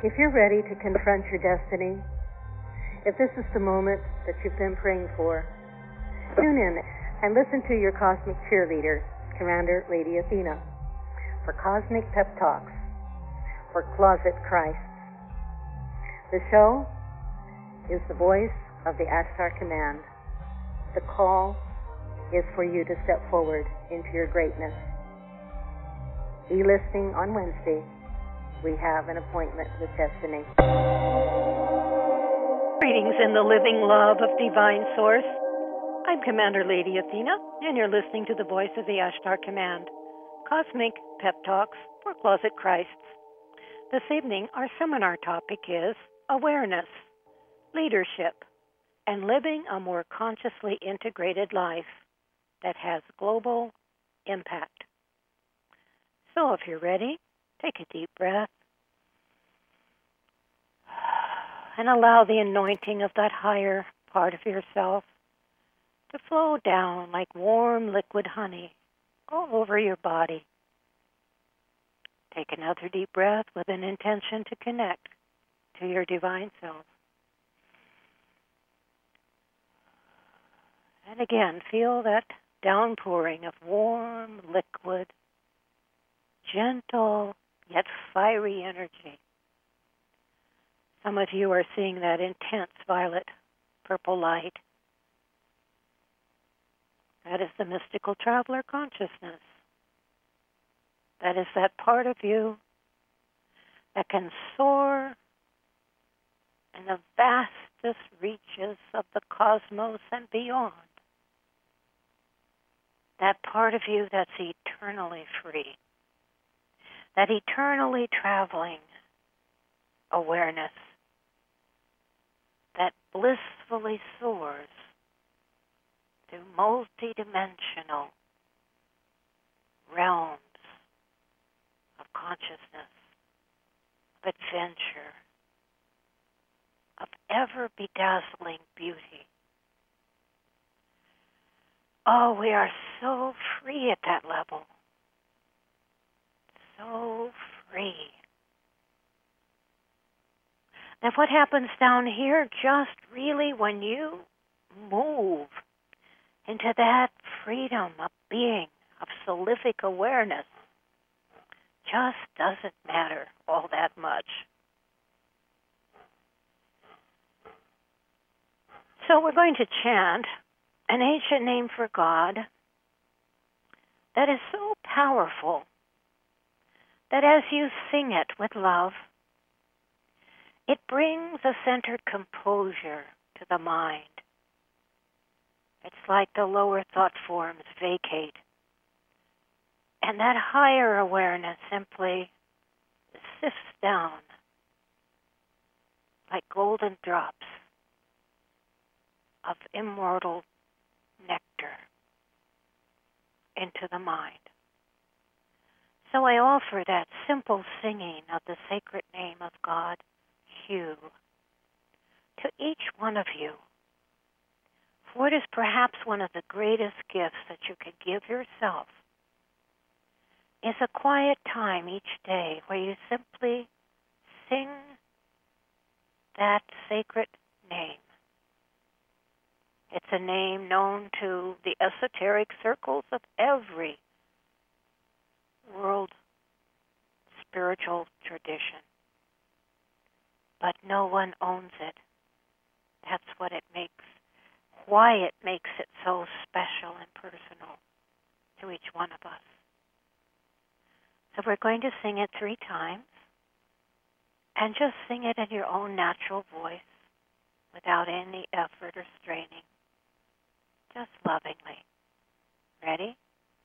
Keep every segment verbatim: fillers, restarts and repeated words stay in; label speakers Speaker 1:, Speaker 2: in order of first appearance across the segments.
Speaker 1: If you're ready to confront your destiny, if this is the moment that you've been praying for, tune in and listen to your cosmic cheerleader, Commander Lady Athena, for Cosmic Pep Talks for Closet Christ. The show is the voice of the Ashtar Command. The call is for you to step forward into your greatness. Be listening on Wednesday. We have an appointment with destiny.
Speaker 2: Greetings in the living love of Divine Source. I'm Commander Lady Athena, and you're listening to the voice of the Ashtar Command, Cosmic Pep Talks for Closet Christs. This evening, our seminar topic is Awareness, Leadership, and Living a More Consciously Integrated Life that has global impact. So if you're ready, take a deep breath and allow the anointing of that higher part of yourself to flow down like warm liquid honey all over your body. Take another deep breath with an intention to connect to your divine self. And again, feel that downpouring of warm, liquid, gentle, yet fiery energy. Some of you are seeing that intense violet purple light. That is the mystical traveler consciousness. That is that part of you that can soar in the vastest reaches of the cosmos and beyond. That part of you that's eternally free. That eternally traveling awareness that blissfully soars through multidimensional realms of consciousness, of adventure, of ever-bedazzling beauty. Oh, we are so free at that level. So free. Now what happens down here just really when you move into that freedom of being, of solific awareness, just doesn't matter all that much. So we're going to chant an ancient name for God that is so powerful that as you sing it with love, it brings a centered composure to the mind. It's like the lower thought forms vacate, and that higher awareness simply sifts down like golden drops of immortal nectar into the mind. So I offer that simple singing of the sacred name of God, Hu, to each one of you. For it is perhaps one of the greatest gifts that you could give yourself is a quiet time each day where you simply sing that sacred name. It's a name known to the esoteric circles of every world spiritual tradition. But no one owns it. That's what it makes, why it makes it so special and personal to each one of us. So we're going to sing it three times, and just sing it in your own natural voice without any effort or straining, just lovingly. Ready?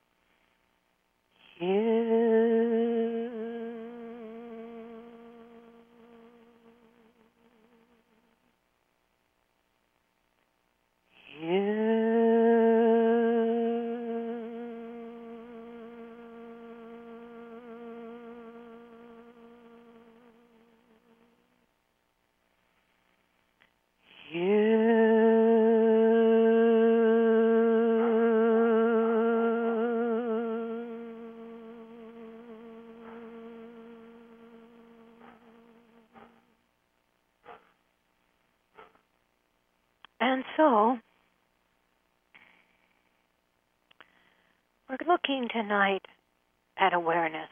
Speaker 2: You. So, we're looking tonight at awareness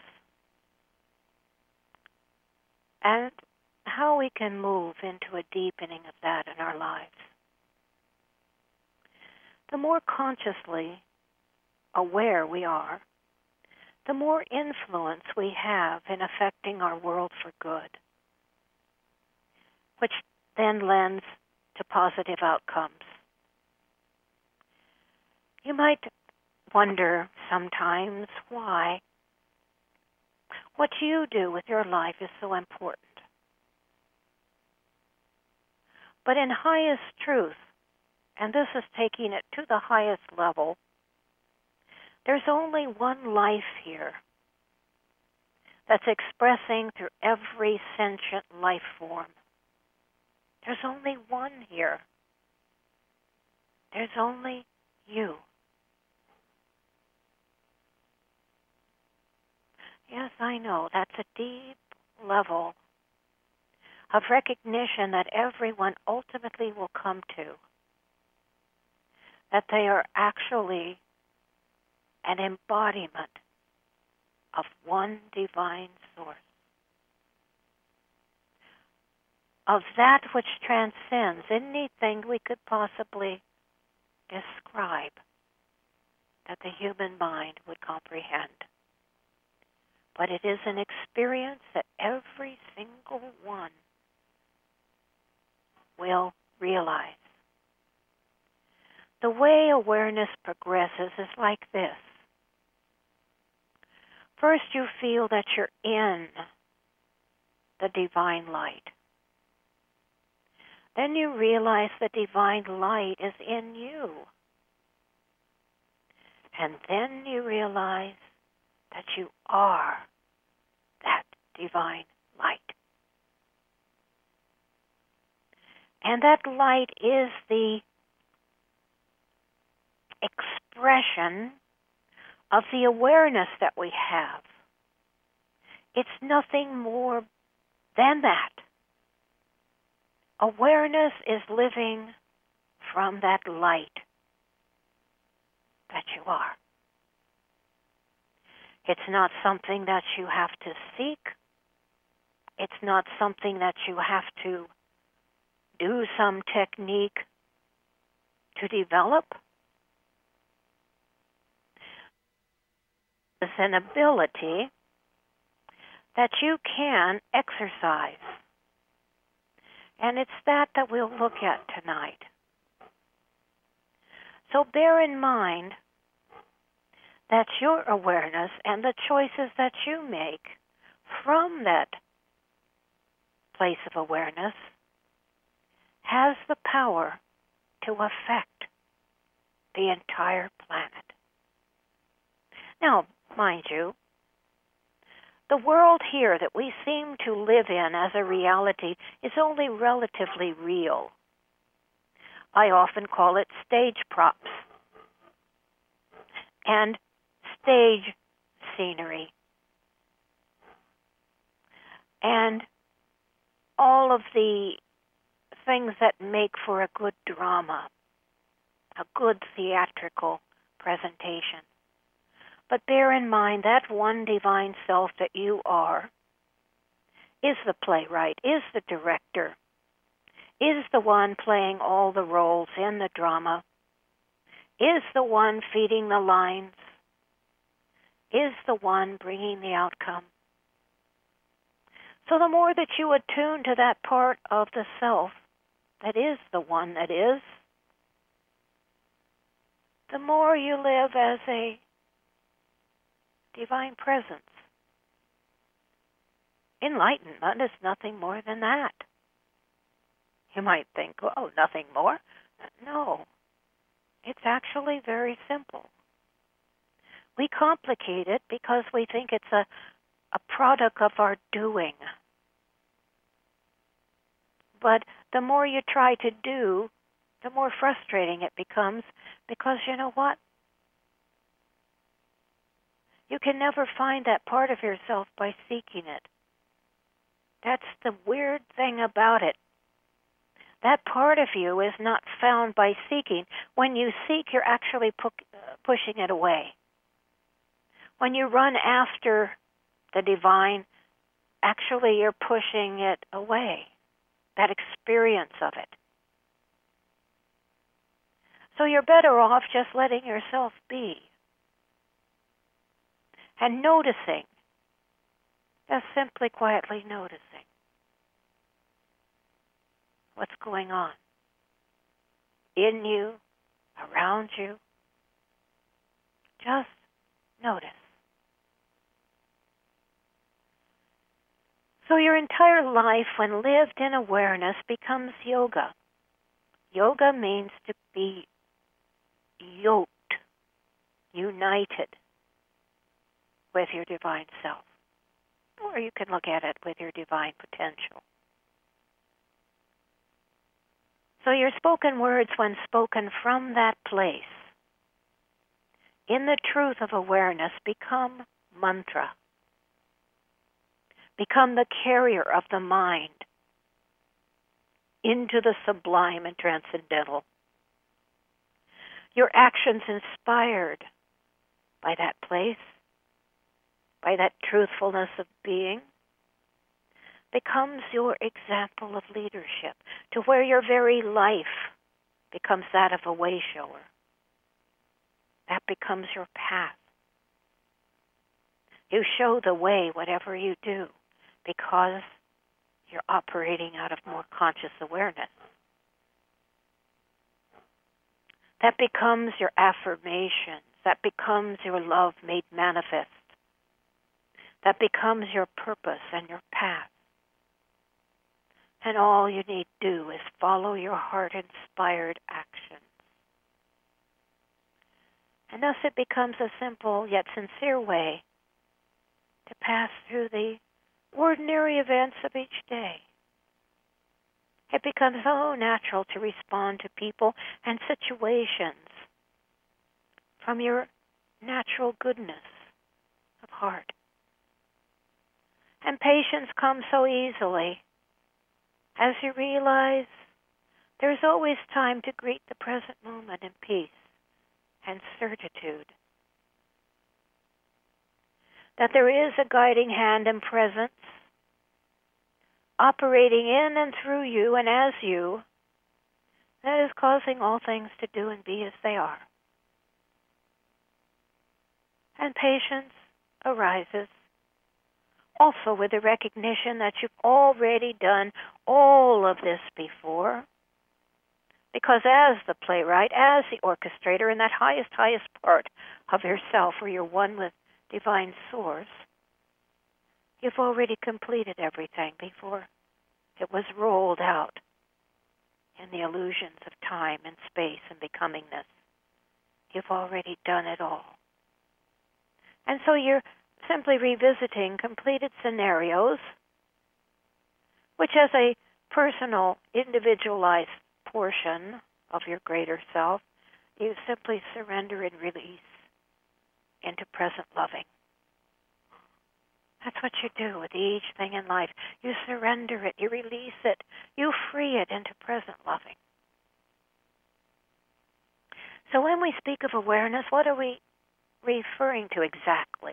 Speaker 2: and how we can move into a deepening of that in our lives. The more consciously aware we are, the more influence we have in affecting our world for good, which then lends to positive outcomes. You might wonder sometimes why what you do with your life is so important. But in highest truth, and this is taking it to the highest level, there's only one life here that's expressing through every sentient life form. There's only one here. There's only you. Yes, I know, that's a deep level of recognition that everyone ultimately will come to, that they are actually an embodiment of one divine source, of that which transcends anything we could possibly describe that the human mind would comprehend. But it is an experience that every single one will realize. The way awareness progresses is like this. First, you feel that you're in the divine light. Then you realize the divine light is in you. And then you realize that you are that divine light. And that light is the expression of the awareness that we have. It's nothing more than that. Awareness is living from that light that you are. It's not something that you have to seek. It's not something that you have to do some technique to develop. It's an ability that you can exercise. And it's that that we'll look at tonight. So bear in mind that your awareness and the choices that you make from that place of awareness has the power to affect the entire planet. Now, mind you, the world here that we seem to live in as a reality is only relatively real. I often call it stage props and stage scenery. And all of the things that make for a good drama, a good theatrical presentation. But bear in mind that one divine self that you are is the playwright, is the director, is the one playing all the roles in the drama, is the one feeding the lines, is the one bringing the outcome. So the more that you attune to that part of the self that is the one that is, the more you live as a divine presence. Enlightenment is nothing more than that. You might think, oh, nothing more? No. It's actually very simple. We complicate it because we think it's a, a product of our doing. But the more you try to do, the more frustrating it becomes because you know what? You can never find that part of yourself by seeking it. That's the weird thing about it. That part of you is not found by seeking. When you seek, you're actually pu- uh, pushing it away. When you run after the divine, actually you're pushing it away, that experience of it. So you're better off just letting yourself be and noticing, just simply quietly noticing what's going on in you, around you. Just notice. So your entire life, when lived in awareness, becomes yoga. Yoga means to be yoked, united with your divine self. Or you can look at it with your divine potential. So your spoken words, when spoken from that place, in the truth of awareness, become mantra, become the carrier of the mind into the sublime and transcendental. Your actions inspired by that place, by that truthfulness of being, becomes your example of leadership, to where your very life becomes that of a way shower. That becomes your path. You show the way, whatever you do, because you're operating out of more conscious awareness. That becomes your affirmations. That becomes your love made manifest. That becomes your purpose and your path. And all you need to do is follow your heart-inspired actions. And thus it becomes a simple yet sincere way to pass through the ordinary events of each day. It becomes so natural to respond to people and situations from your natural goodness of heart. And patience comes so easily as you realize there's always time to greet the present moment in peace and certitude. That there is a guiding hand and presence operating in and through you and as you that is causing all things to do and be as they are. And patience arises also with the recognition that you've already done all of this before. Because as the playwright, as the orchestrator, in that highest, highest part of yourself where you're one with divine source, you've already completed everything before it was rolled out in the illusions of time and space and becomingness. You've already done it all. And so you're simply revisiting completed scenarios, which as a personal, individualized portion of your greater self, you simply surrender and release into present loving. That's what you do with each thing in life. You surrender it, you release it, you free it into present loving. So when we speak of awareness, what are we referring to exactly?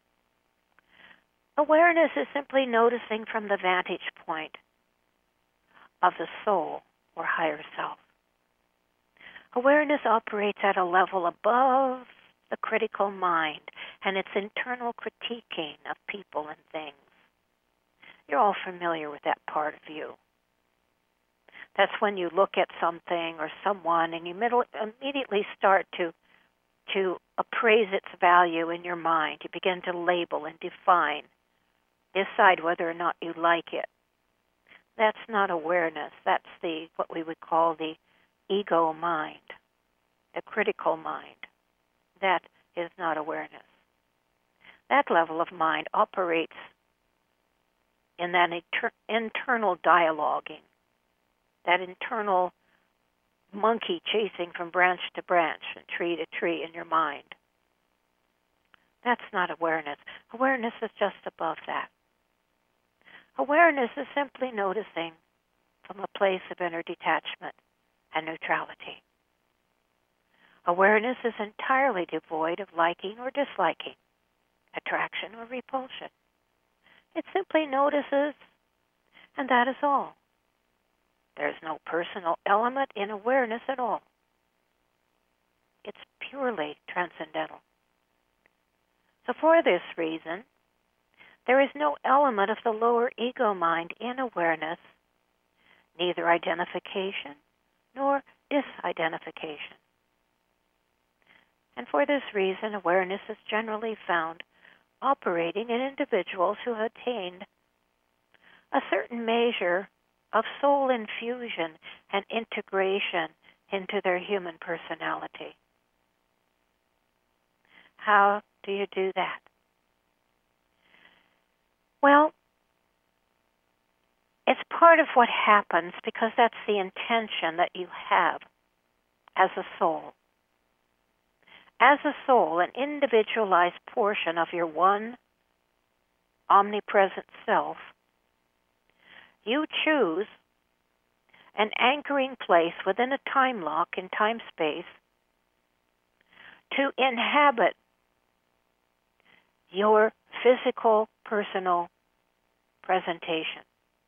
Speaker 2: Awareness is simply noticing from the vantage point of the soul or higher self. Awareness operates at a level above the critical mind and its internal critiquing of people and things. You're all familiar with that part of you. That's when you look at something or someone and you immediately start to to appraise its value in your mind. You begin to label and define, decide whether or not you like it. That's not awareness. That's the what we would call the ego mind, the critical mind. That is not awareness. That level of mind operates in that inter- internal dialoguing, that internal monkey chasing from branch to branch and tree to tree in your mind. That's not awareness. Awareness is just above that. Awareness is simply noticing from a place of inner detachment and neutrality. Awareness is entirely devoid of liking or disliking, attraction or repulsion. It simply notices, and that is all. There's no personal element in awareness at all. It's purely transcendental. So for this reason, there is no element of the lower ego mind in awareness, neither identification nor disidentification. And for this reason, awareness is generally found operating in individuals who have attained a certain measure of soul infusion and integration into their human personality. How do you do that? Well, it's part of what happens because that's the intention that you have as a soul. As a soul, an individualized portion of your one omnipresent self, you choose an anchoring place within a time lock in time-space to inhabit your physical, personal presentation.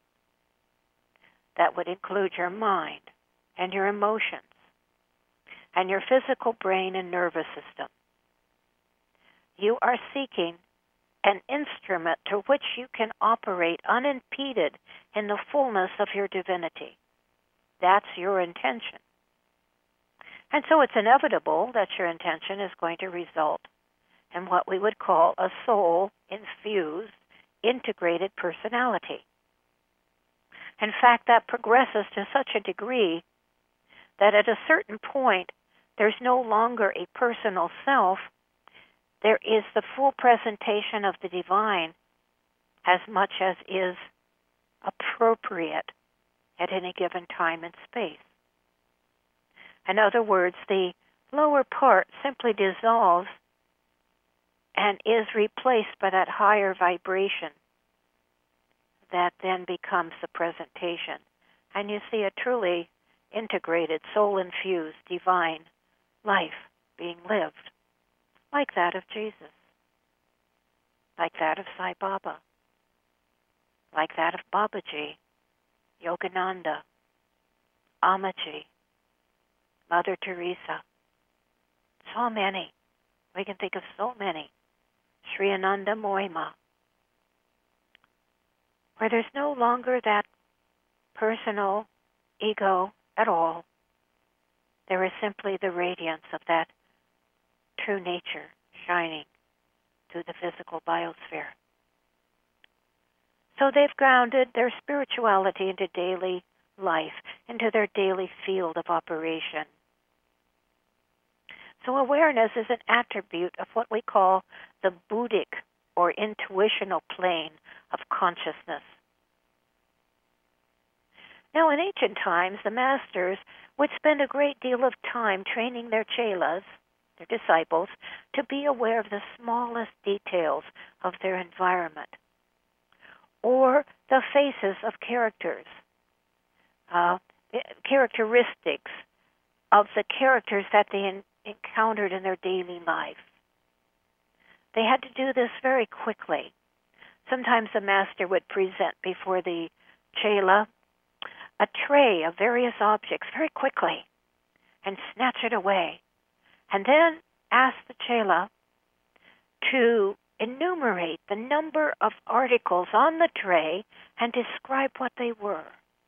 Speaker 2: That would include your mind and your emotions and your physical brain and nervous system. You are seeking an instrument to which you can operate unimpeded in the fullness of your divinity. That's your intention. And so it's inevitable that your intention is going to result in what we would call a soul-infused, integrated personality. In fact, that progresses to such a degree that at a certain point, there's no longer a personal self. There is the full presentation of the divine as much as is appropriate at any given time and space. In other words, the lower part simply dissolves and is replaced by that higher vibration that then becomes the presentation. And you see a truly integrated, soul-infused, divine life being lived, like that of Jesus, like that of Sai Baba, like that of Babaji, Yogananda, Amaji, Mother Teresa. So many. We can think of so many. Sri Ananda Moima, where there's no longer that personal ego at all. There is simply the radiance of that true nature shining through the physical biosphere. So they've grounded their spirituality into daily life, into their daily field of operation. So awareness is an attribute of what we call the Buddhic or intuitional plane of consciousness. Now, in ancient times, the masters would spend a great deal of time training their chelas, their disciples, to be aware of the smallest details of their environment, or the faces of characters, uh, characteristics of the characters that they in, encountered in their daily life. They had to do this very quickly. Sometimes the master would present before the chela a tray of various objects very quickly and snatch it away, and then ask the chela to enumerate the number of articles on the tray and describe what they were.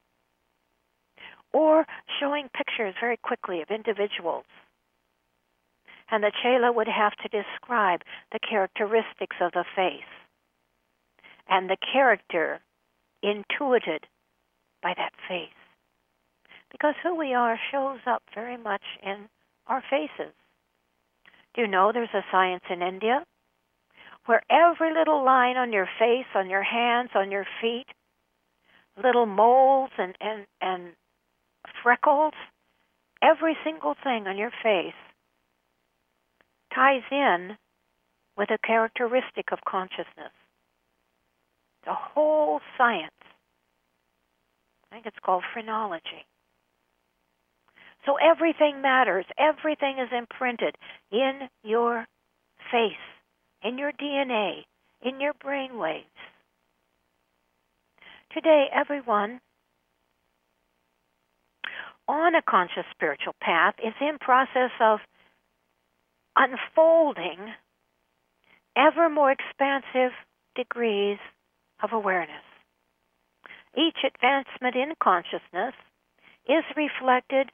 Speaker 2: Or showing pictures very quickly of individuals. And the chela would have to describe the characteristics of the face and the character intuited by that face. Because who we are shows up very much in our faces. Do you know there's a science in India where every little line on your face, on your hands, on your feet, little moles and, and, and freckles, every single thing on your face ties in with a characteristic of consciousness. The whole science I think it's called phrenology. So everything matters. Everything is imprinted in your face, in your D N A, in your brain waves. Today, everyone on a conscious spiritual path is in process of unfolding ever more expansive degrees of awareness. Each advancement in consciousness is reflected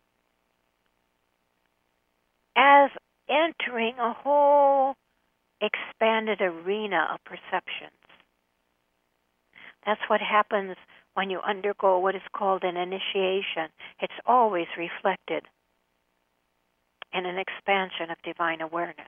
Speaker 2: as entering a whole expanded arena of perceptions. That's what happens when you undergo what is called an initiation. It's always reflected in an expansion of divine awareness.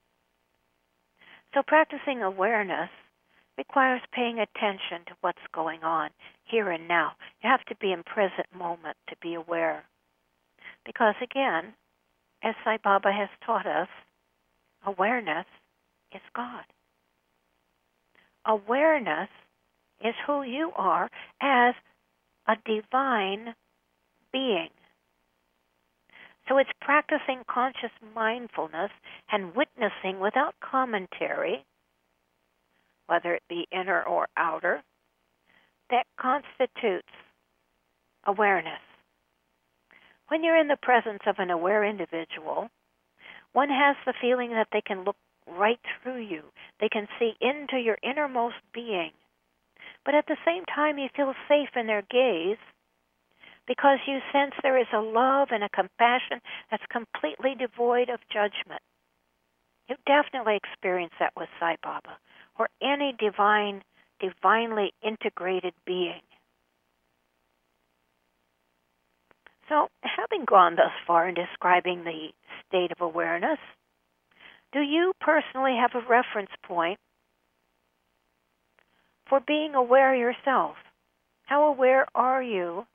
Speaker 2: So practicing awareness requires paying attention to what's going on here and now. You have to be in present moment to be aware. Because again, as Sai Baba has taught us, awareness is God. Awareness is who you are as a divine being. So it's practicing conscious mindfulness and witnessing without commentary, whether it be inner or outer, that constitutes awareness. When you're in the presence of an aware individual, one has the feeling that they can look right through you. They can see into your innermost being. But at the same time, you feel safe in their gaze because you sense there is a love and a compassion that's completely devoid of judgment. You definitely experience that with Sai Baba or any divine, divinely integrated being. So, having gone thus far in describing the state of awareness, do you personally have a reference point for being aware yourself? How aware are you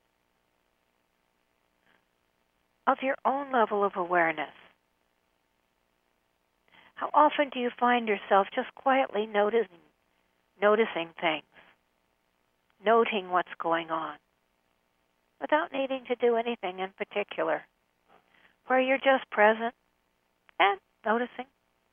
Speaker 2: of your own level of awareness? How often do you find yourself just quietly noticing, noticing things, noting what's going on, without needing to do anything in particular, where you're just present and noticing?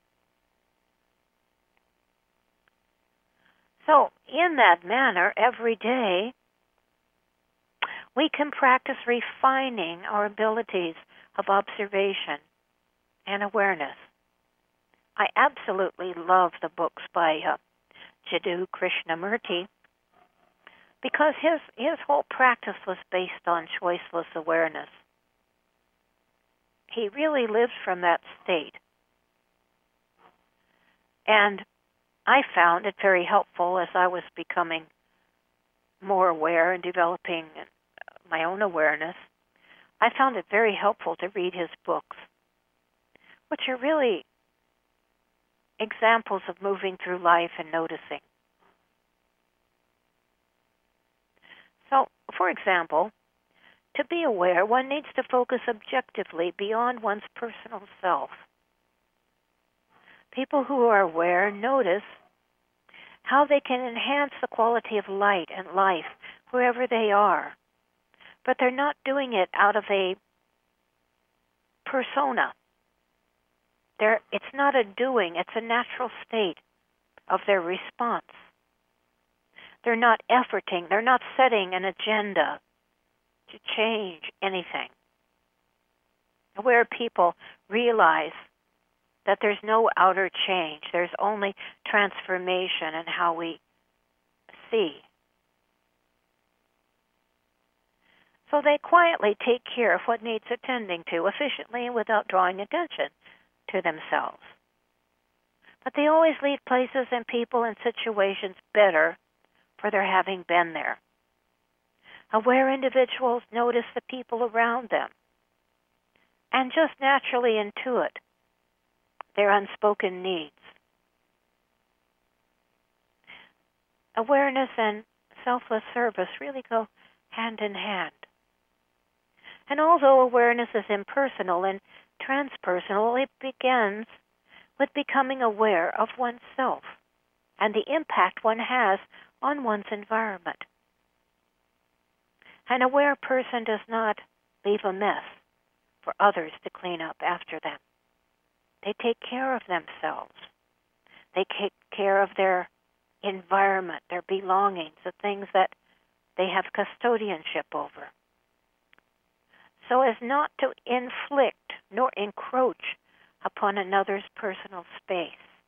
Speaker 2: So, in that manner, every day, we can practice refining our abilities of observation and awareness. I absolutely love the books by uh, Jiddu Krishnamurti because his, his whole practice was based on choiceless awareness. He really lives from that state. And I found it very helpful as I was becoming more aware and developing my own awareness. I found it very helpful to read his books, which are really examples of moving through life and noticing. So, for example, to be aware, one needs to focus objectively beyond one's personal self. People who are aware notice how they can enhance the quality of light and life wherever they are. But they're not doing it out of a persona. They're, it's not a doing, it's a natural state of their response. They're not efforting, they're not setting an agenda to change anything. Aware people realize that there's no outer change. There's only transformation in how we see. So they quietly take care of what needs attending to efficiently and without drawing attention to themselves. But they always leave places and people and situations better for their having been there. Aware individuals notice the people around them and just naturally intuit their unspoken needs. Awareness and selfless service really go hand in hand. And although awareness is impersonal and transpersonal, it begins with becoming aware of oneself and the impact one has on one's environment. An aware person does not leave a mess for others to clean up after them. They take care of themselves. They take care of their environment, their belongings, the things that they have custodianship over, so as not to inflict nor encroach upon another's personal space.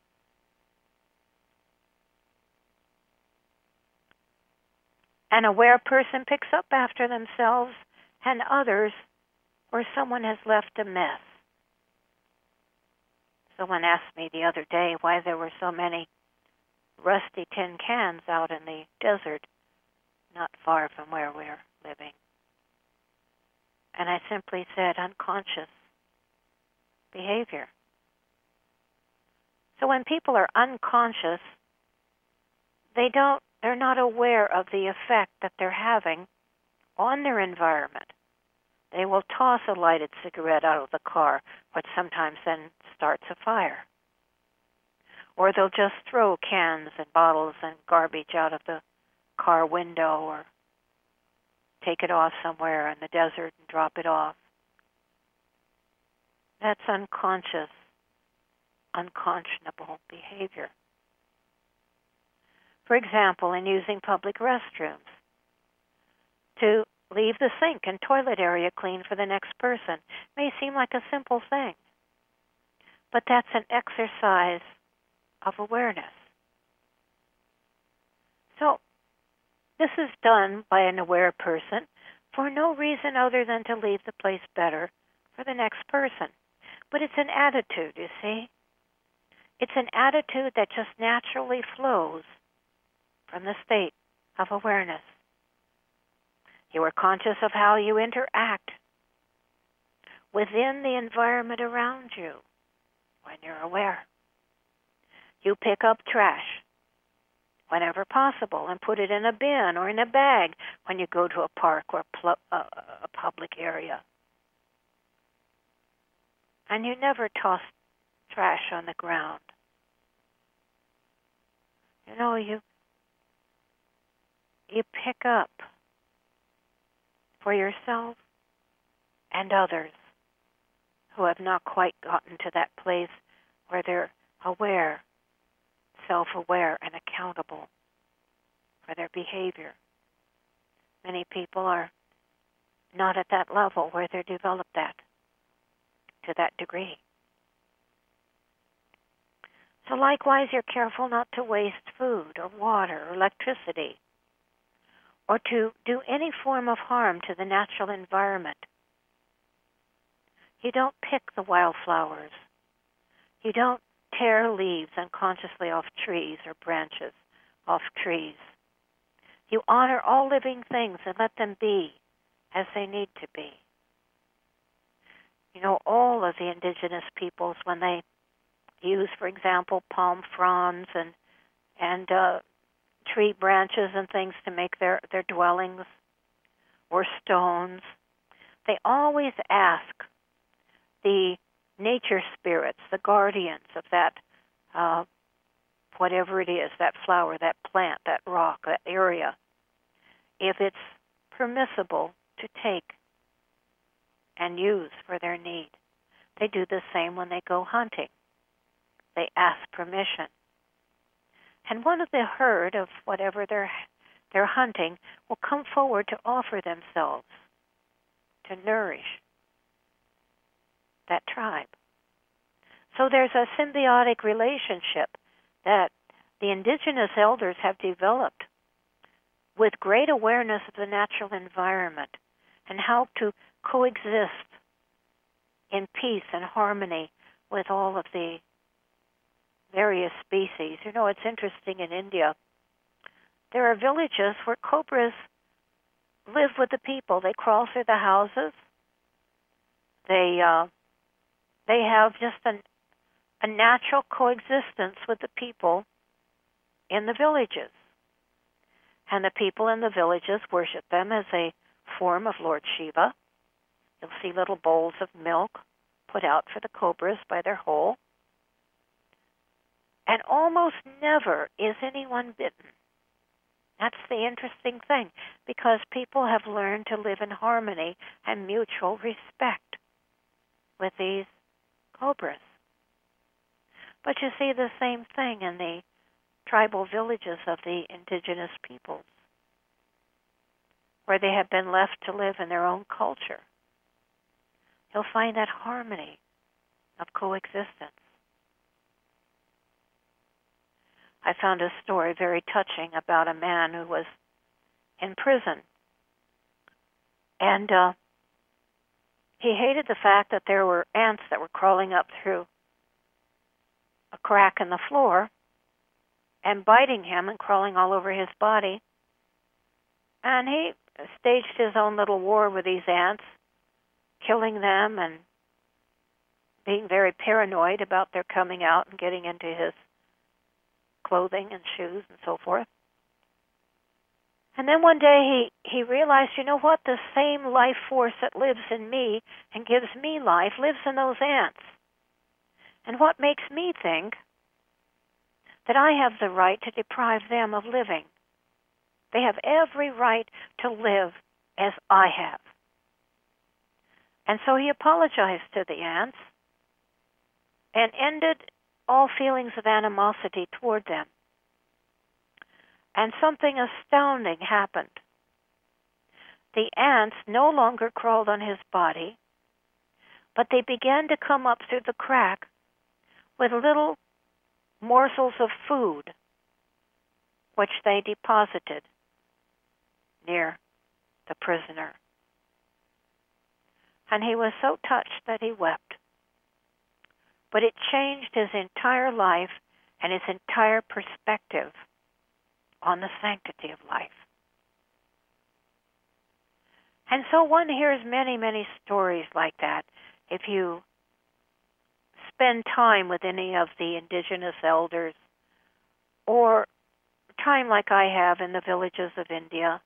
Speaker 2: An aware person picks up after themselves and others where someone has left a mess. Someone asked me the other day why there were so many rusty tin cans out in the desert not far from where we're living. And I simply said, unconscious behavior. So when people are unconscious, they don't, they're not aware of the effect that they're having on their environment. They will toss a lighted cigarette out of the car, which sometimes then starts a fire. Or they'll just throw cans and bottles and garbage out of the car window, or take it off somewhere in the desert and drop it off. That's unconscious, unconscionable behavior. For example, in using public restrooms, to leave the sink and toilet area clean for the next person may seem like a simple thing, but that's an exercise of awareness. So, this is done by an aware person for no reason other than to leave the place better for the next person. But it's an attitude, you see. It's an attitude that just naturally flows from the state of awareness. You are conscious of how you interact within the environment around you when you're aware. You pick up trash whenever possible and put it in a bin or in a bag when you go to a park or pl- uh, a public area. And you never toss trash on the ground. You know, you you pick up for yourself and others who have not quite gotten to that place where they're aware, self-aware, and accountable for their behavior. Many people are not at that level where they've developed that to that degree. So likewise, you're careful not to waste food or water or electricity, or to do any form of harm to the natural environment. You don't pick the wildflowers. You don't tear leaves unconsciously off trees or branches off trees. You honor all living things and let them be as they need to be. You know, all of the indigenous peoples, when they use, for example, palm fronds and and uh, tree branches and things to make their, their dwellings, or stones, they always ask the nature spirits, the guardians of that, uh, whatever it is, that flower, that plant, that rock, that area, if it's permissible to take and use for their need. They do the same when they go hunting. They ask permission. And one of the herd of whatever they're, they're hunting will come forward to offer themselves to nourish that tribe. So there's a symbiotic relationship that the indigenous elders have developed with great awareness of the natural environment and how to coexist in peace and harmony with all of the various species. You know, it's interesting, in India, there are villages where cobras live with the people. They crawl through the houses. They uh, they have just an, a natural coexistence with the people in the villages. And the people in the villages worship them as a form of Lord Shiva. You'll see little bowls of milk put out for the cobras by their hole. And almost never is anyone bitten. That's the interesting thing, because people have learned to live in harmony and mutual respect with these cobras. But you see the same thing in the tribal villages of the indigenous peoples, where they have been left to live in their own culture. You'll find that harmony of coexistence. I found a story very touching about a man who was in prison. And uh, he hated the fact that there were ants that were crawling up through a crack in the floor and biting him and crawling all over his body. And he staged his own little war with these ants, killing them and being very paranoid about their coming out and getting into his clothing and shoes and so forth. And then one day he, he realized, you know what, the same life force that lives in me and gives me life lives in those ants. And what makes me think that I have the right to deprive them of living? They have every right to live as I have. And so he apologized to the ants and ended all feelings of animosity toward them. And something astounding happened. The ants no longer crawled on his body, but they began to come up through the crack with little morsels of food, which they deposited near the prisoner. And he was so touched that he wept. But it changed his entire life and his entire perspective on the sanctity of life. And so one hears many, many stories like that. If you spend time with any of the indigenous elders, or time like I have in the villages of India,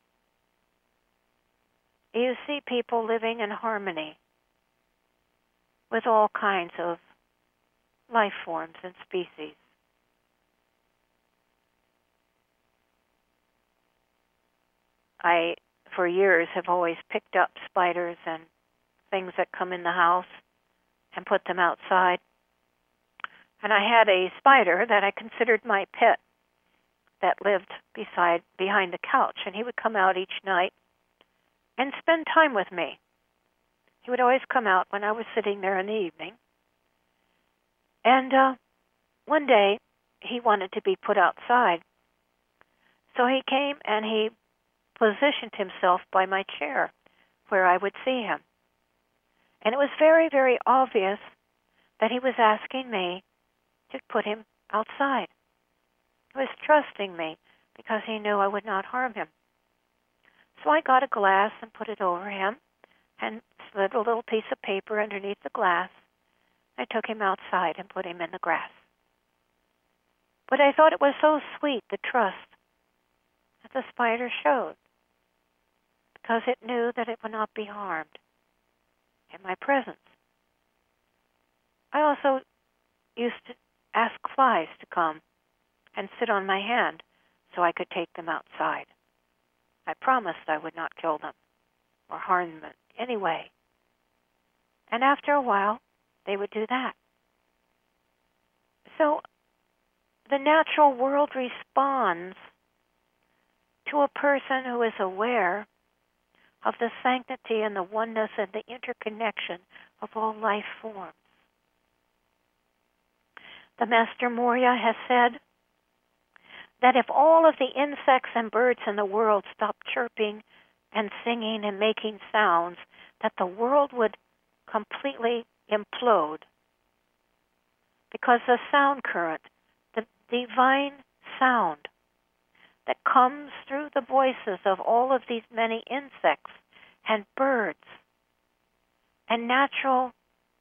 Speaker 2: you see people living in harmony with all kinds of life forms and species. I, for years, have always picked up spiders and things that come in the house and put them outside. And I had a spider that I considered my pet that lived beside, behind the couch, and he would come out each night and spend time with me. He would always come out when I was sitting there in the evening. And uh, one day, he wanted to be put outside. So he came and he positioned himself by my chair where I would see him. And it was very, very obvious that he was asking me to put him outside. He was trusting me because he knew I would not harm him. So I got a glass and put it over him and slid a little piece of paper underneath the glass. I took him outside and put him in the grass. But I thought it was so sweet, the trust that the spider showed, because it knew that it would not be harmed in my presence. I also used to ask flies to come and sit on my hand so I could take them outside. I promised I would not kill them or harm them in any way. And after a while, they would do that. So the natural world responds to a person who is aware of the sanctity and the oneness and the interconnection of all life forms. The Master Morya has said that if all of the insects and birds in the world stopped chirping and singing and making sounds, that the world would completely implode, because the sound current, the divine sound that comes through the voices of all of these many insects and birds and natural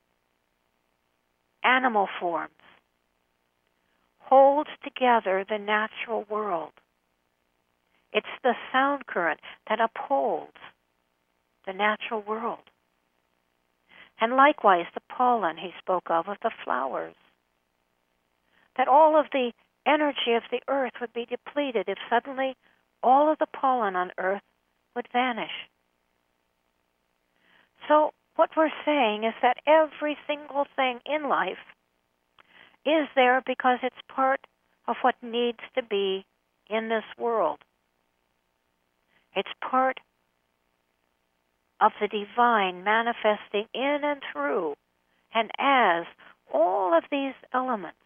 Speaker 2: animal forms, holds together the natural world. It's the sound current that upholds the natural world. And likewise, the pollen he spoke of, of the flowers. That all of the energy of the earth would be depleted if suddenly all of the pollen on Earth would vanish. So what we're saying is that every single thing in life is there because it's part of what needs to be in this world. It's part of the divine manifesting in and through and as all of these elements.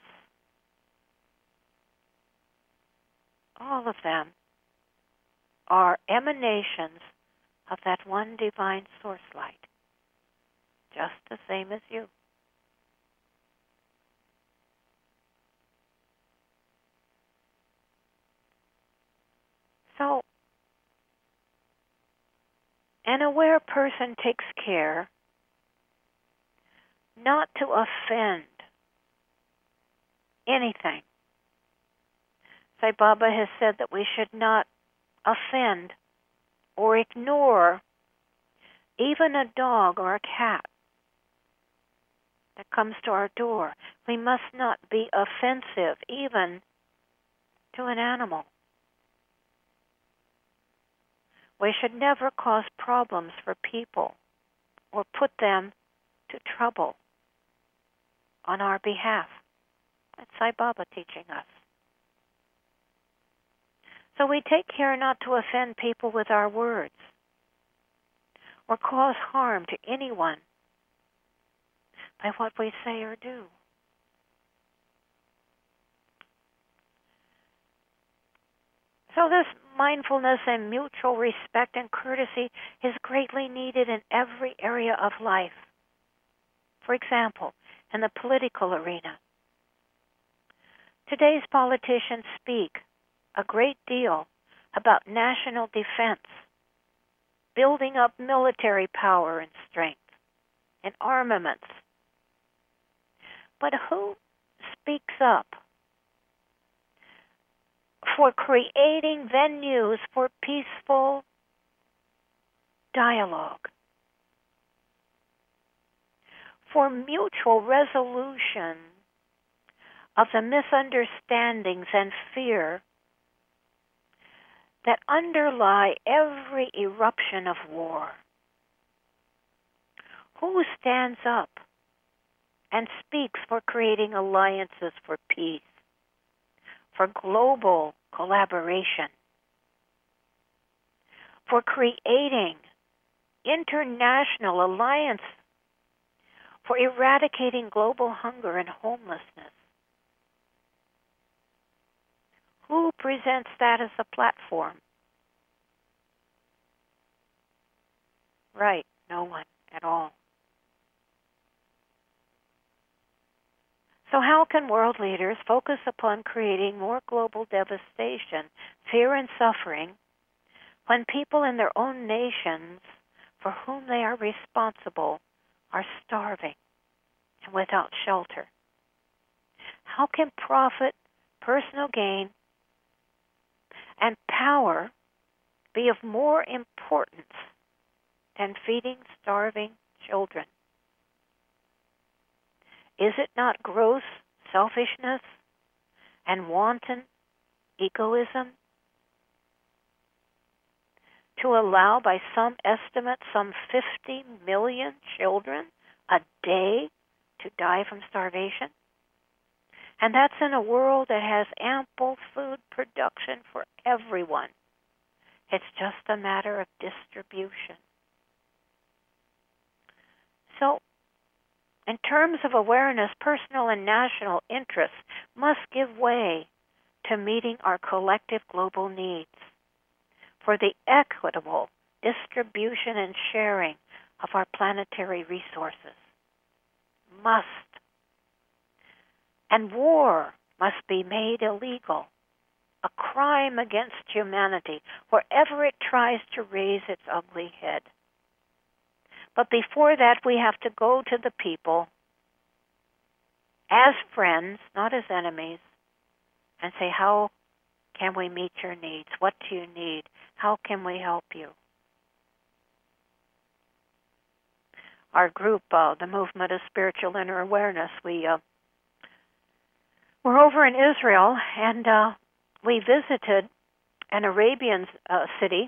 Speaker 2: All of them are emanations of that one divine source light, just the same as you. So, an aware person takes care not to offend anything. Sai Baba has said that we should not offend or ignore even a dog or a cat that comes to our door. We must not be offensive even to an animal. We should never cause problems for people or put them to trouble on our behalf. That's Sai Baba teaching us. So we take care not to offend people with our words or cause harm to anyone by what we say or do. So this mindfulness and mutual respect and courtesy is greatly needed in every area of life. For example, in the political arena, today's politicians speak a great deal about national defense, building up military power and strength, and armaments. But who speaks up for creating venues for peaceful dialogue, for mutual resolution of the misunderstandings and fear that underlie every eruption of war? Who stands up and speaks for creating alliances for peace, for global collaboration, for creating international alliance, for eradicating global hunger and homelessness? Who presents that as a platform? Right, no one at all. So how can world leaders focus upon creating more global devastation, fear, and suffering when people in their own nations for whom they are responsible are starving and without shelter? How can profit, personal gain, and power be of more importance than feeding starving children? Is it not gross selfishness and wanton egoism to allow, by some estimates, some fifty million children a day to die from starvation? And that's in a world that has ample food production for everyone. It's just a matter of distribution. So, in terms of awareness, personal and national interests must give way to meeting our collective global needs for the equitable distribution and sharing of our planetary resources. Must. And war must be made illegal, a crime against humanity, wherever it tries to raise its ugly head. But before that, we have to go to the people as friends, not as enemies, and say, how can we meet your needs? What do you need? How can we help you? Our group, uh, the Movement of Spiritual Inner Awareness, we uh, were over in Israel, and uh, we visited an Arabian uh, city,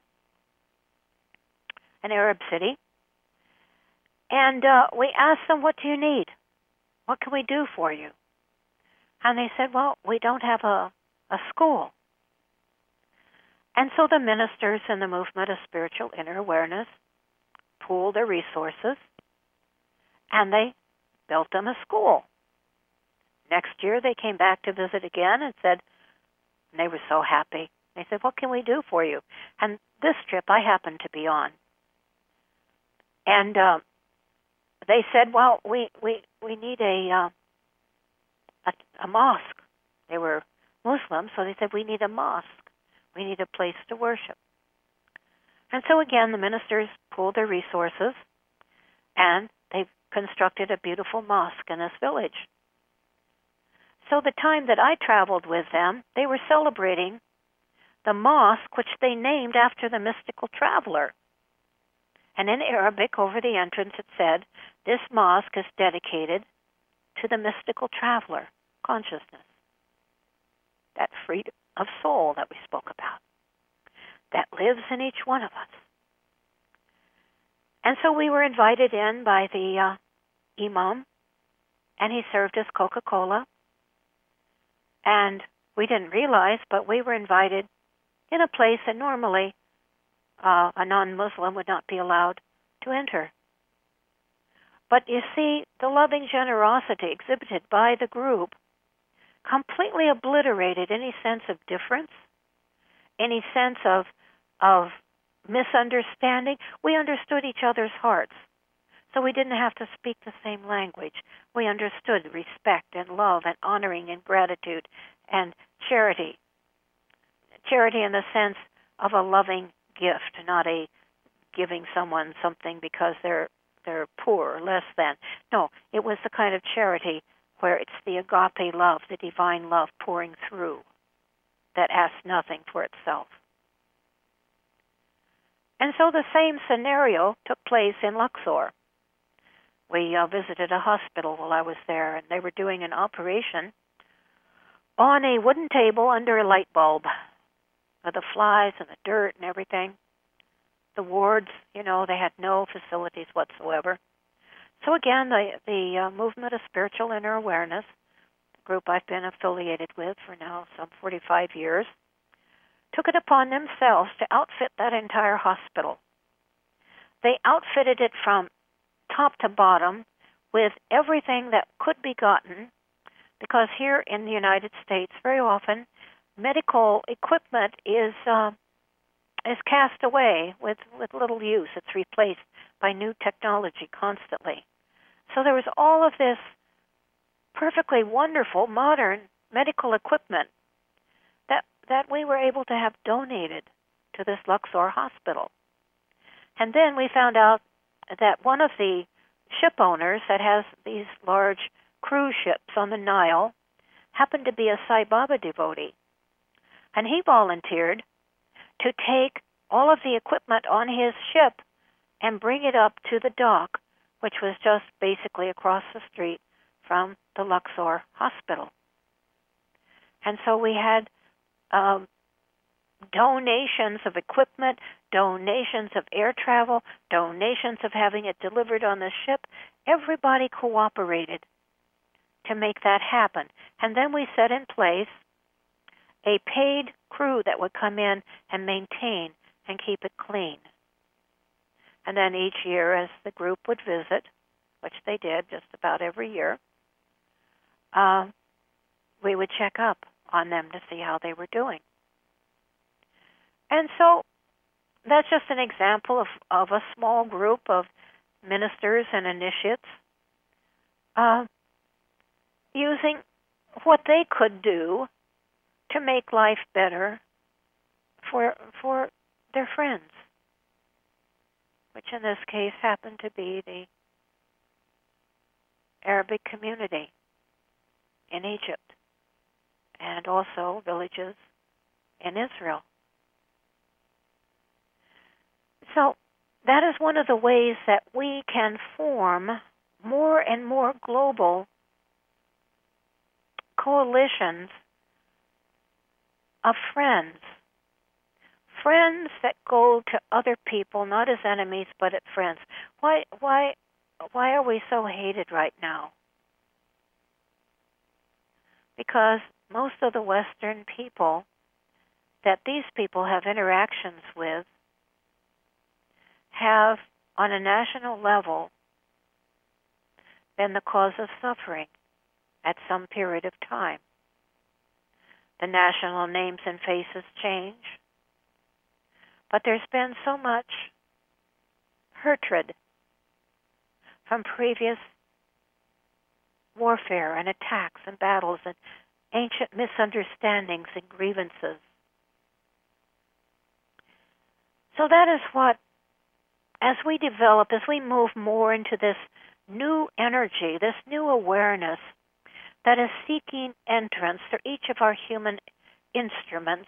Speaker 2: an Arab city, and uh, we asked them, what do you need? What can we do for you? And they said, well, we don't have a, a school. And so the ministers in the movement of spiritual inner awareness pooled their resources, and they built them a school. Next year they came back to visit again and said, and they were so happy. They said, what can we do for you? And this trip I happened to be on. And uh, they said, well, we, we, we need a, uh, a a mosque. They were Muslims, so they said, we need a mosque. We need a place to worship. And so again, the ministers pooled their resources, and they constructed a beautiful mosque in this village. So the time that I traveled with them, they were celebrating the mosque, which they named after the mystical traveler. And in Arabic, over the entrance, it said, this mosque is dedicated to the mystical traveler, consciousness, that freedom of soul that we spoke about, that lives in each one of us. And so we were invited in by the uh, imam, and he served us Coca-Cola. And we didn't realize, but we were invited in a place that normally uh, a non-Muslim would not be allowed to enter. But you see, the loving generosity exhibited by the group completely obliterated any sense of difference, any sense of of misunderstanding. We understood each other's hearts, so we didn't have to speak the same language. We understood respect and love and honoring and gratitude and charity. Charity in the sense of a loving gift, not a giving someone something because they're they're poor or less than. No, it was the kind of charity where it's the agape love, the divine love pouring through, that asks nothing for itself. And so the same scenario took place in Luxor. We uh, visited a hospital while I was there, and they were doing an operation on a wooden table under a light bulb with the flies and the dirt and everything. The wards, you know, they had no facilities whatsoever. So again, the, the uh, movement of spiritual inner awareness, the group I've been affiliated with for now some forty-five years, took it upon themselves to outfit that entire hospital. They outfitted it from top to bottom with everything that could be gotten, because here in the United States, very often, medical equipment is uh, is cast away with, with little use. It's replaced by new technology constantly. So there was all of this perfectly wonderful modern medical equipment that that we were able to have donated to this Luxor hospital. And then we found out that one of the ship owners that has these large cruise ships on the Nile happened to be a Sai Baba devotee. And he volunteered to take all of the equipment on his ship and bring it up to the dock, which was just basically across the street from the Luxor hospital. And so we had um, donations of equipment, donations of air travel, donations of having it delivered on the ship. Everybody cooperated to make that happen. And then we set in place a paid crew that would come in and maintain and keep it clean. And then each year as the group would visit, which they did just about every year, uh, we would check up on them to see how they were doing. And so that's just an example of, of a small group of ministers and initiates uh, using what they could do to make life better for for their friends, which in this case happened to be the Arabic community in Egypt and also villages in Israel. So that is one of the ways that we can form more and more global coalitions of friends friends that go to other people, not as enemies, but as friends. Why, why, why are we so hated right now? Because most of the Western people that these people have interactions with have, on a national level, been the cause of suffering at some period of time. The national names and faces change, but there's been so much hatred from previous warfare and attacks and battles and ancient misunderstandings and grievances. So that is what, as we develop, as we move more into this new energy, this new awareness that is seeking entrance through each of our human instruments,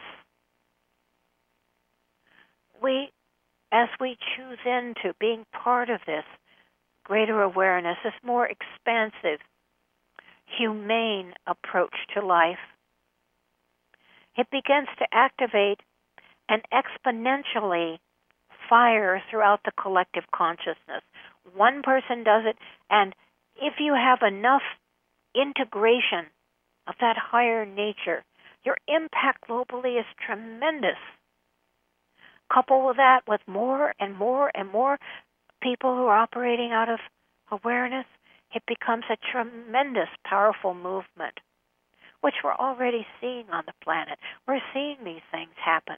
Speaker 2: we, as we choose into being part of this greater awareness, this more expansive, humane approach to life, it begins to activate and exponentially fire throughout the collective consciousness. One person does it, and if you have enough integration of that higher nature, your impact globally is tremendous. Couple with that with more and more and more people who are operating out of awareness, it becomes a tremendous, powerful movement, which we're already seeing on the planet. We're seeing these things happen.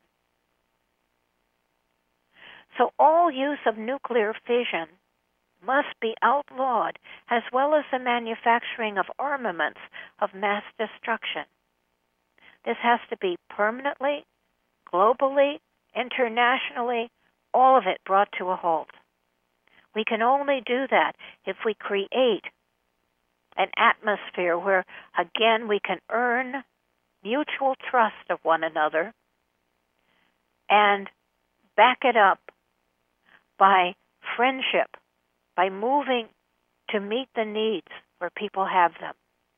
Speaker 2: So all use of nuclear fission must be outlawed, as well as the manufacturing of armaments of mass destruction. This has to be permanently, globally, internationally, all of it brought to a halt. We can only do that if we create an atmosphere where, again, we can earn mutual trust of one another and back it up by friendship, by moving to meet the needs where people have them.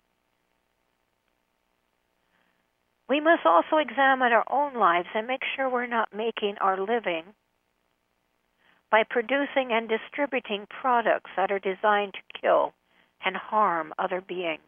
Speaker 2: We must also examine our own lives and make sure we're not making our living by producing and distributing products that are designed to kill and harm other beings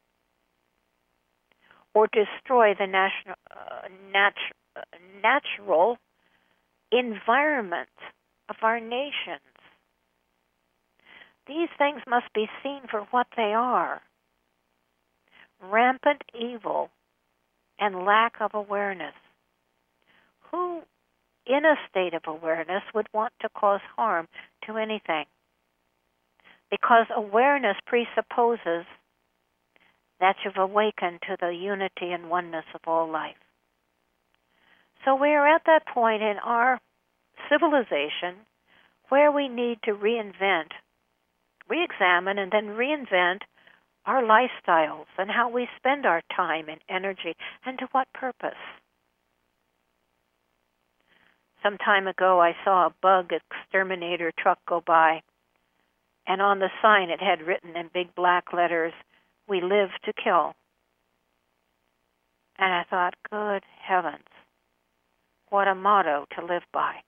Speaker 2: or destroy the national, uh, natu- uh, natural environment of our nations. These things must be seen for what they are: rampant evil and lack of awareness. Who, in a state of awareness, would want to cause harm to anything? Because awareness presupposes that you've awakened to the unity and oneness of all life. So we are at that point in our civilization where we need to reinvent, re-examine, and then reinvent our lifestyles and how we spend our time and energy and to what purpose. Some time ago I saw a bug exterminator truck go by, and on the sign it had written in big black letters, "We live to kill." And I thought, good heavens, what a motto to live by.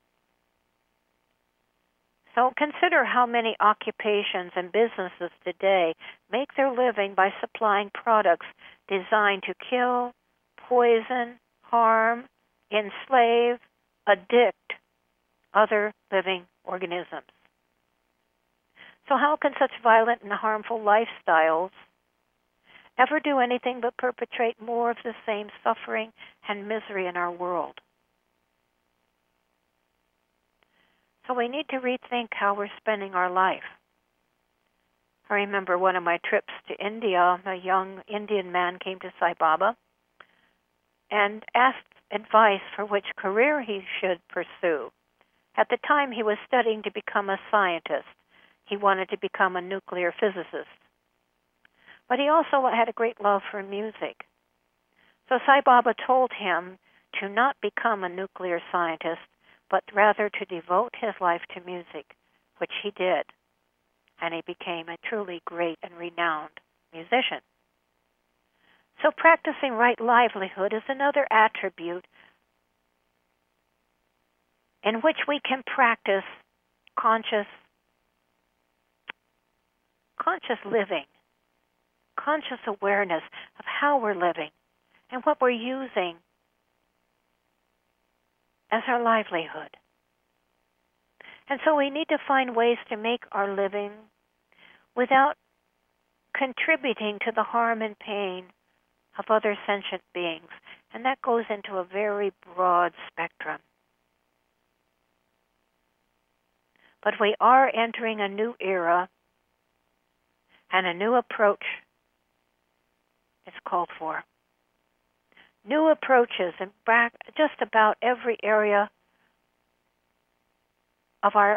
Speaker 2: So consider how many occupations and businesses today make their living by supplying products designed to kill, poison, harm, enslave, addict other living organisms. So how can such violent and harmful lifestyles ever do anything but perpetrate more of the same suffering and misery in our world? So we need to rethink how we're spending our life. I remember one of my trips to India, a young Indian man came to Sai Baba and asked advice for which career he should pursue. At the time, he was studying to become a scientist. He wanted to become a nuclear physicist. But he also had a great love for music. So Sai Baba told him to not become a nuclear scientist, but rather to devote his life to music, which he did. And he became a truly great and renowned musician. So practicing right livelihood is another attribute in which we can practice conscious, conscious living, conscious awareness of how we're living and what we're using as our livelihood. And so we need to find ways to make our living without contributing to the harm and pain of other sentient beings. And that goes into a very broad spectrum. But we are entering a new era, and a new approach is called for. New approaches in just about every area of our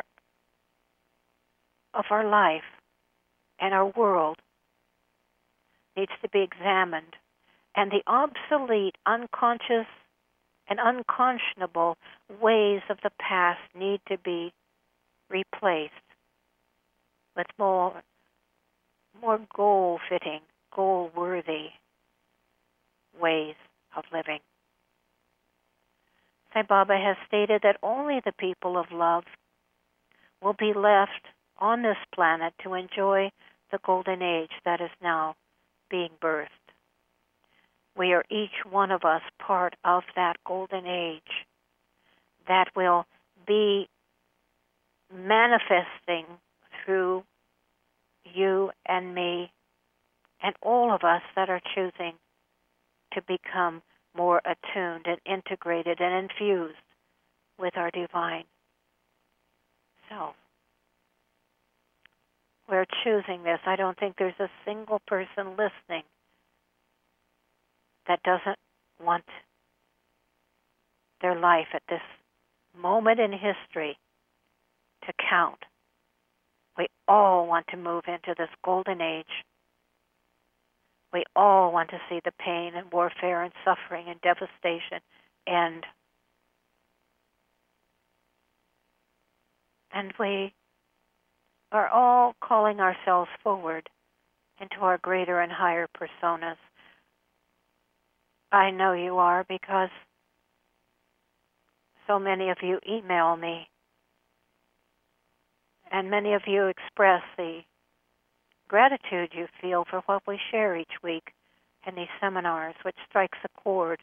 Speaker 2: of our life and our world needs to be examined, and the obsolete, unconscious, and unconscionable ways of the past need to be replaced with more, more goal-fitting, goal-worthy ways of living. Sai Baba has stated that only the people of love will be left on this planet to enjoy the golden age that is now being birthed. We are each one of us part of that golden age that will be manifesting through you and me and all of us that are choosing to become more attuned and integrated and infused with our divine self. We're choosing this. I don't think there's a single person listening that doesn't want their life at this moment in history to count. We all want to move into this golden age. We all want to see the pain and warfare and suffering and devastation end. And we are all calling ourselves forward into our greater and higher personas. I know you are, because so many of you email me, and many of you express the gratitude you feel for what we share each week in these seminars, which strikes a chord.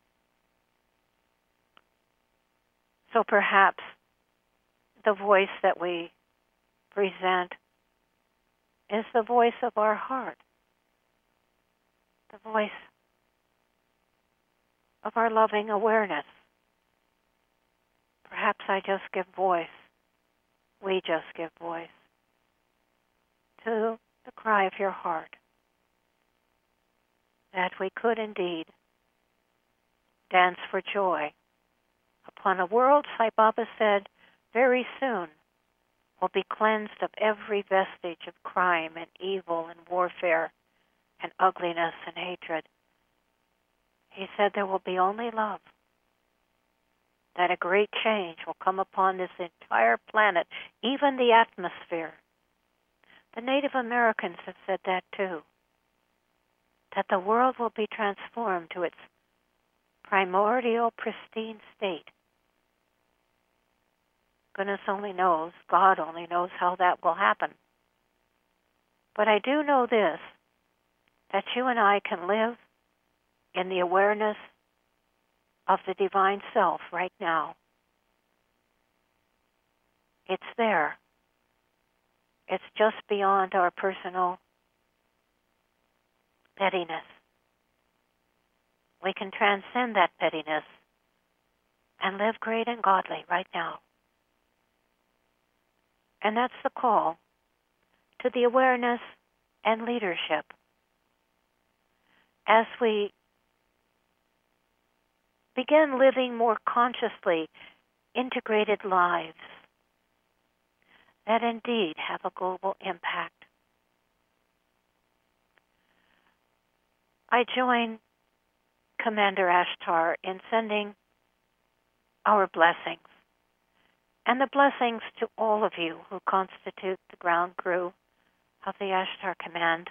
Speaker 2: So perhaps the voice that we present is the voice of our heart, the voice of our loving awareness. Perhaps I just give voice, we just give voice to the cry of your heart, that we could indeed dance for joy upon a world, Sai Baba said, very soon will be cleansed of every vestige of crime and evil and warfare and ugliness and hatred. He said there will be only love, that a great change will come upon this entire planet, even the atmosphere. The Native Americans have said that too, that the world will be transformed to its primordial, pristine state. Goodness only knows, God only knows how that will happen. But I do know this, that you and I can live in the awareness of the divine self right now. It's there. It's just beyond our personal pettiness. We can transcend that pettiness and live great and godly right now. And that's the call to the awareness and leadership. As we begin living more consciously integrated lives that indeed have a global impact. I join Commander Ashtar in sending our blessings and the blessings to all of you who constitute the ground crew of the Ashtar Command.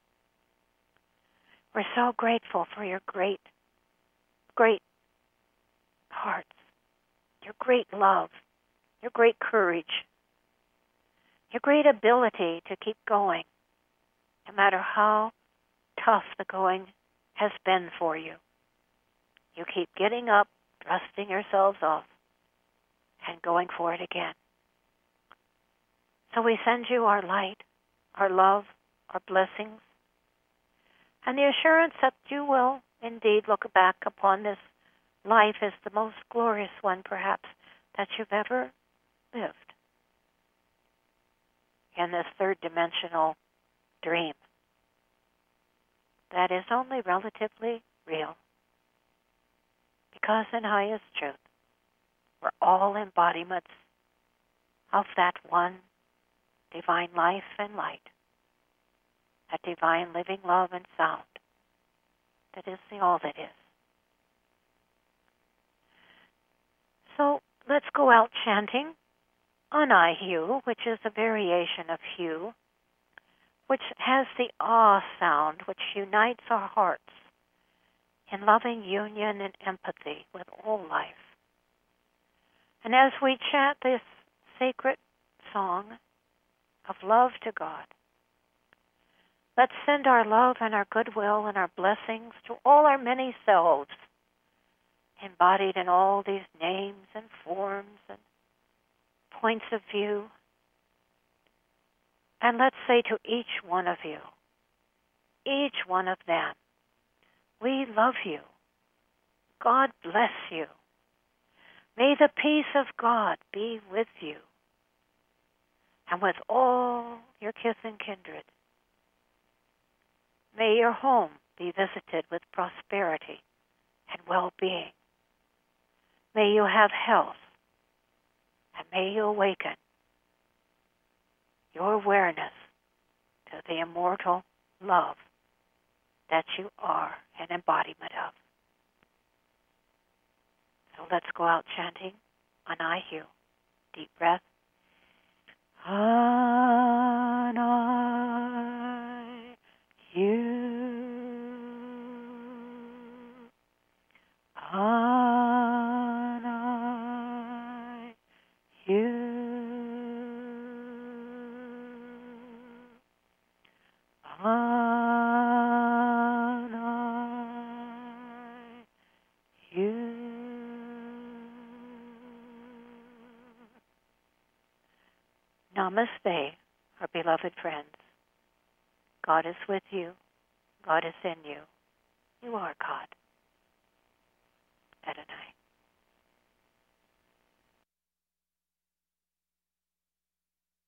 Speaker 2: We're so grateful for your great, great hearts your great love, your great courage, your great ability to keep going, no matter how tough the going has been for you. You keep getting up, dusting yourselves off, and going for it again. So we send you our light, our love, our blessings, and the assurance that you will indeed look back upon this life as the most glorious one, perhaps, that you've ever lived in this third dimensional dream that is only relatively real. Because in highest truth, we're all embodiments of that one divine life and light, that divine living love and sound that is the all that is. So let's go out chanting Anahu, which is a variation of Hu, which has the ah sound, which unites our hearts in loving union and empathy with all life. And as we chant this sacred song of love to God, let's send our love and our goodwill and our blessings to all our many selves, embodied in all these names and forms and points of view. And let's say to each one of you, each one of them, we love you. God bless you. May the peace of God be with you and with all your kith and kindred. May your home be visited with prosperity and well-being. May you have health, and may you awaken your awareness to the immortal love that you are an embodiment of. So let's go out chanting Anahu. Deep breath. Anahu. Namaste, our beloved friends. God is with you. God is in you. You are God.